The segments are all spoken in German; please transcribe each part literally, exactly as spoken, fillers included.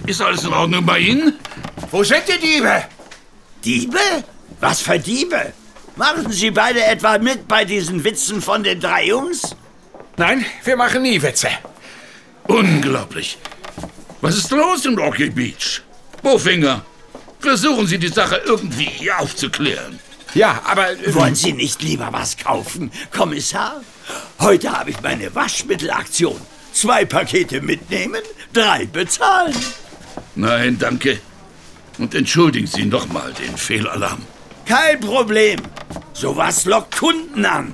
Ist alles in Ordnung bei Ihnen? Wo sind die Diebe? Diebe? Was für Diebe? Machen Sie beide etwa mit bei diesen Witzen von den drei Jungs? Nein, wir machen nie Witze. Unglaublich. Was ist los in Rocky Beach? Bowfinger, versuchen Sie die Sache irgendwie aufzuklären. Ja, aber... Äh, Wollen Sie nicht lieber was kaufen, Kommissar? Heute habe ich meine Waschmittelaktion. Zwei Pakete mitnehmen, drei bezahlen. Nein, danke. Und entschuldigen Sie nochmal den Fehlalarm. Kein Problem. Sowas lockt Kunden an.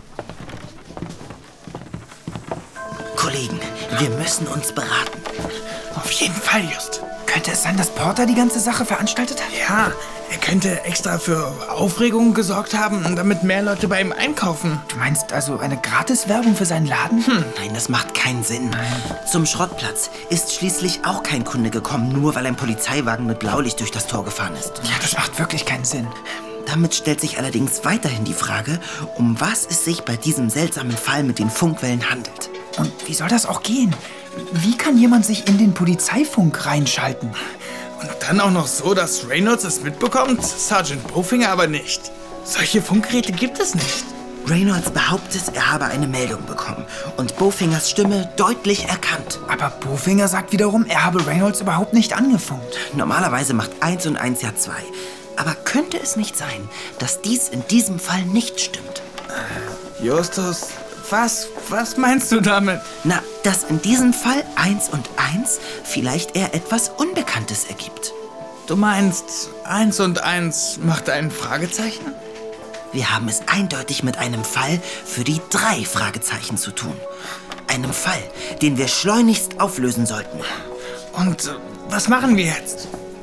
Kollegen, wir müssen uns beraten. Auf jeden Fall, Just. Könnte es sein, dass Porter die ganze Sache veranstaltet hat? Ja, er könnte extra für Aufregung gesorgt haben, damit mehr Leute bei ihm einkaufen. Du meinst also eine Gratiswerbung für seinen Laden? Hm. Nein, das macht keinen Sinn. Nein. Zum Schrottplatz ist schließlich auch kein Kunde gekommen, nur weil ein Polizeiwagen mit Blaulicht durch das Tor gefahren ist. Ja, das macht wirklich keinen Sinn. Damit stellt sich allerdings weiterhin die Frage, um was es sich bei diesem seltsamen Fall mit den Funkwellen handelt. Und wie soll das auch gehen? Wie kann jemand sich in den Polizeifunk reinschalten? Und dann auch noch so, dass Reynolds es mitbekommt, Sergeant Bowfinger aber nicht. Solche Funkgeräte gibt es nicht. Reynolds behauptet, er habe eine Meldung bekommen und Bowfingers Stimme deutlich erkannt. Aber Bowfinger sagt wiederum, er habe Reynolds überhaupt nicht angefunkt. Normalerweise macht eins und eins ja zwei. Aber könnte es nicht sein, dass dies in diesem Fall nicht stimmt? Äh, Justus, was, was meinst du damit? Na, dass in diesem Fall eins und eins vielleicht eher etwas Unbekanntes ergibt. Du meinst, eins und eins macht ein Fragezeichen? Wir haben es eindeutig mit einem Fall für die drei Fragezeichen zu tun. Einem Fall, den wir schleunigst auflösen sollten. Und äh, was machen wir jetzt?